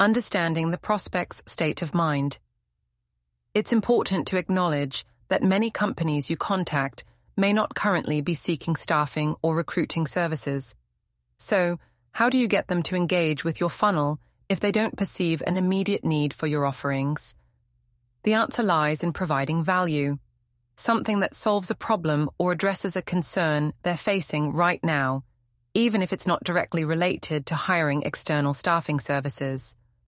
understanding the prospect's state of mind. It's important to acknowledge that many companies you contact may not currently be seeking staffing or recruiting services. So, how do you get them to engage with your funnel if they don't perceive an immediate need for your offerings? The answer lies in providing value, something that solves a problem or addresses a concern they're facing right now, even if it's not directly related to hiring external staffing services.